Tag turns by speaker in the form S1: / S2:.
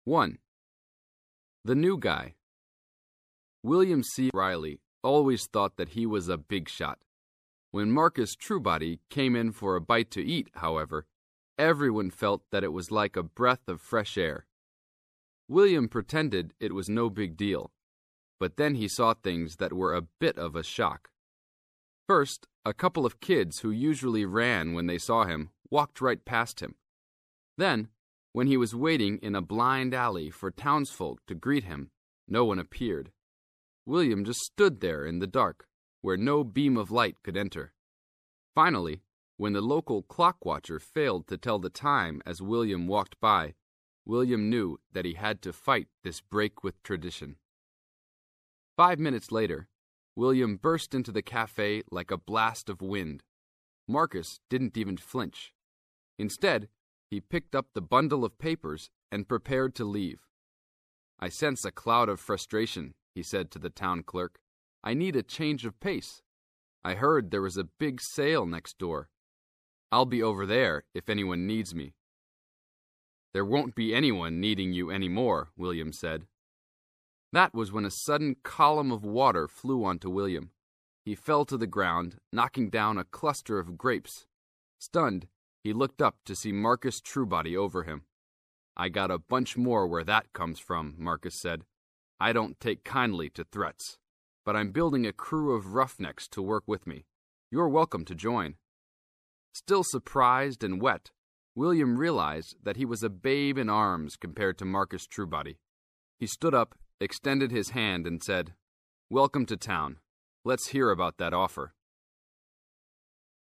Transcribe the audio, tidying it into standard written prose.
S1: 1. The new guy. William C. Riley always thought that he was a big shot. When Marcus Truebody came in for a bite to eat, however, everyone felt that it was like a breath of fresh air. William pretended it was no big deal, but then he saw things that were a bit of a shock. First, a couple of kids who usually ran when they saw him walked right past him. Then, when he was waiting in a blind alley for townsfolk to greet him, no one appeared. William just stood there in the dark, where no beam of light could enter. Finally, when the local clock watcher failed to tell the time as William walked by, William knew that he had to fight this break with tradition. 5 minutes later, William burst into the cafe like a blast of wind. Marcus didn't even flinch. Instead, he picked up the bundle of papers and prepared to leave. "I sense a cloud of frustration," he said to the town clerk. "I need a change of pace. I heard there was a big sale next door. I'll be over there if anyone needs me." "There won't be anyone needing you anymore," William said. That was when a sudden column of water flew onto William. He fell to the ground, knocking down a cluster of grapes. Stunned, he looked up to see Marcus Truebody over him. "I got a bunch more where that comes from," Marcus said. "I don't take kindly to threats, but I'm building a crew of roughnecks to work with me. You're welcome to join." Still surprised and wet, William realized that he was a babe in arms compared to Marcus Truebody. He stood up, extended his hand, and said, "Welcome to town. Let's hear about that offer."